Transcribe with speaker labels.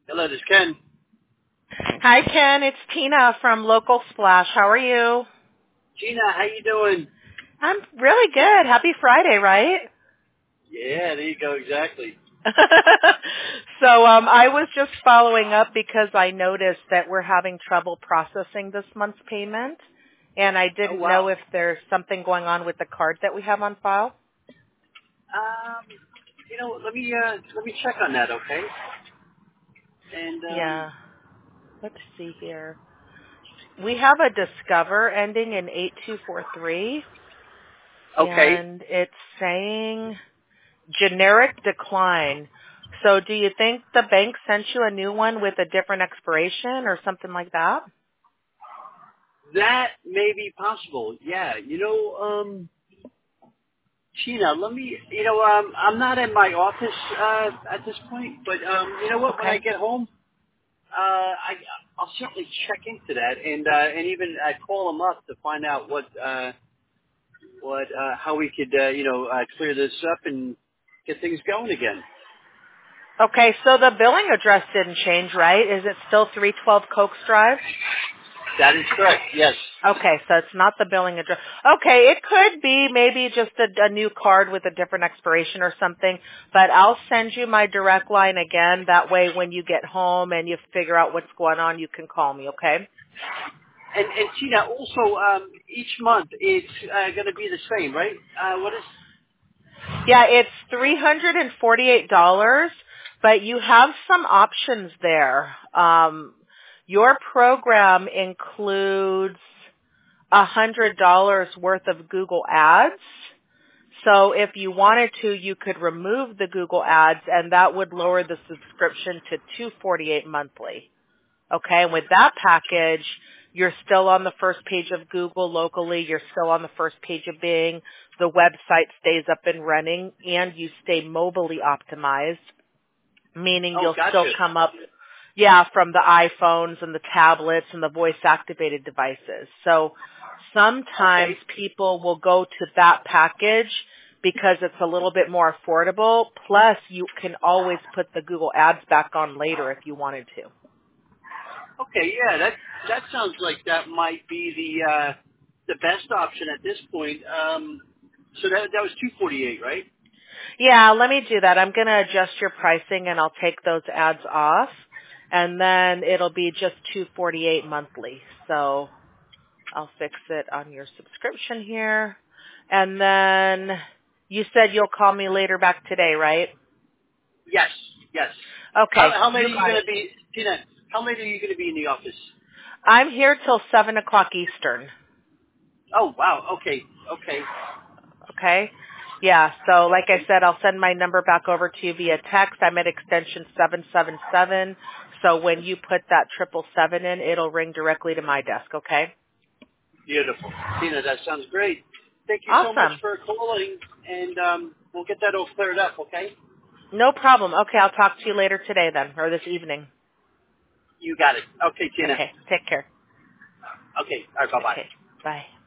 Speaker 1: Hello, this is Ken.
Speaker 2: Hi, Ken. It's Tina from Local Splash. How are you?
Speaker 1: Gina, how you doing?
Speaker 2: I'm really good. Happy Friday, right?
Speaker 1: Yeah, there you go, exactly.
Speaker 2: So I was just following up because I noticed that we're having trouble processing this month's payment, and I
Speaker 1: Oh,
Speaker 2: didn't
Speaker 1: wow.
Speaker 2: know if there's something going on with the card that we have on file.
Speaker 1: Let me check on that, okay? And,
Speaker 2: Yeah. Let's see here. We have a Discover ending in 8243,
Speaker 1: okay.
Speaker 2: and it's saying generic decline. So do you think the bank sent you a new one with a different expiration or something like that?
Speaker 1: That may be possible, yeah. Gina, I'm not in my office, at this point, but, you know what, when I
Speaker 2: Okay.
Speaker 1: get home, I'll certainly check into that and even call them up to find out how we could, clear this up and get things going again.
Speaker 2: Okay, so the billing address didn't change, right? Is it still 312 Cokes Drive?
Speaker 1: That is correct, yes.
Speaker 2: Okay, so it's not the billing address. Okay, it could be maybe just a new card with a different expiration or something, but I'll send you my direct line again. That way when you get home and you figure out what's going on, you can call me, okay?
Speaker 1: And Tina, also, each month it's going to be the same, right? What is?
Speaker 2: Yeah, it's $348, but you have some options there. Your program includes $100 worth of Google Ads. So if you wanted to, you could remove the Google Ads, and that would lower the subscription to $248 monthly. Okay, and with that package, you're still on the first page of Google locally, you're still on the first page of Bing, the website stays up and running, and you stay mobilely optimized, meaning
Speaker 1: Oh,
Speaker 2: you'll still
Speaker 1: gotcha.
Speaker 2: come up, from the iPhones and the tablets and the voice-activated devices. So sometimes
Speaker 1: Okay.
Speaker 2: people will go to that package because it's a little bit more affordable, plus you can always put the Google Ads back on later if you wanted to.
Speaker 1: Okay, yeah, that sounds like that might be the best option at this point. So that was 248, right?
Speaker 2: Yeah, let me do that. I'm going to adjust your pricing and I'll take those ads off and then it'll be just $248 monthly. So I'll fix it on your subscription here. And then you said you'll call me later back today, right?
Speaker 1: Yes, yes.
Speaker 2: Okay,
Speaker 1: How late
Speaker 2: you
Speaker 1: are you
Speaker 2: got
Speaker 1: going
Speaker 2: it.
Speaker 1: to be, Tina? How late are you going to be in the office?
Speaker 2: I'm here till 7 o'clock Eastern.
Speaker 1: Oh, wow. Okay, okay.
Speaker 2: Okay? Yeah, so like I said, I'll send my number back over to you via text. I'm at extension 777. So when you put that 777 in, it'll ring directly to my desk, okay?
Speaker 1: Beautiful. Tina, that sounds great. Thank you so much
Speaker 2: Awesome.
Speaker 1: for calling, and we'll get that all cleared up, okay?
Speaker 2: No problem. Okay, I'll talk to you later today then, or this evening.
Speaker 1: You got it. Okay, Tina.
Speaker 2: Okay, take care.
Speaker 1: Okay. All right, bye-bye.
Speaker 2: Okay, bye.